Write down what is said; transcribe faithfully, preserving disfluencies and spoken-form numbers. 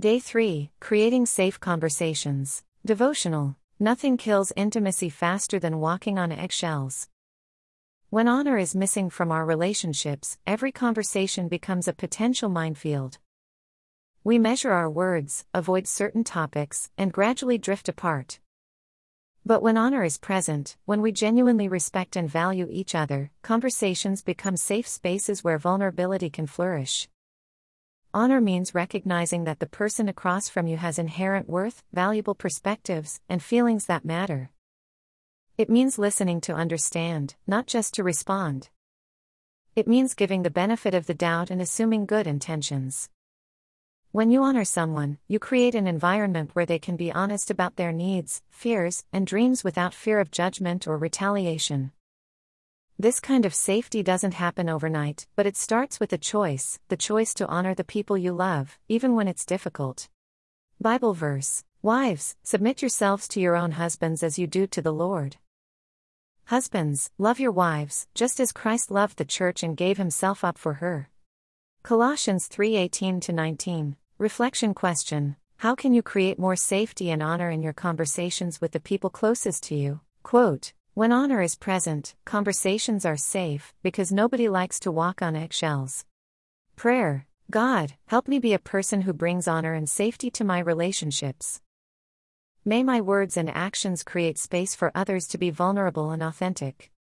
Day three, Creating Safe Conversations. Devotional. Nothing kills intimacy faster than walking on eggshells. When honor is missing from our relationships, every conversation becomes a potential minefield. We measure our words, avoid certain topics, and gradually drift apart. But when honor is present, when we genuinely respect and value each other, conversations become safe spaces where vulnerability can flourish. Honor means recognizing that the person across from you has inherent worth, valuable perspectives, and feelings that matter. It means listening to understand, not just to respond. It means giving the benefit of the doubt and assuming good intentions. When you honor someone, you create an environment where they can be honest about their needs, fears, and dreams without fear of judgment or retaliation. This kind of safety doesn't happen overnight, but it starts with a choice, the choice to honor the people you love, even when it's difficult. Bible verse: Wives, submit yourselves to your own husbands as you do to the Lord. Husbands, love your wives, just as Christ loved the church and gave himself up for her. Colossians three eighteen to nineteen. Reflection question: how can you create more safety and honor in your conversations with the people closest to you? Quote: When honor is present, conversations are safe, because nobody likes to walk on eggshells. Prayer: God, help me be a person who brings honor and safety to my relationships. May my words and actions create space for others to be vulnerable and authentic.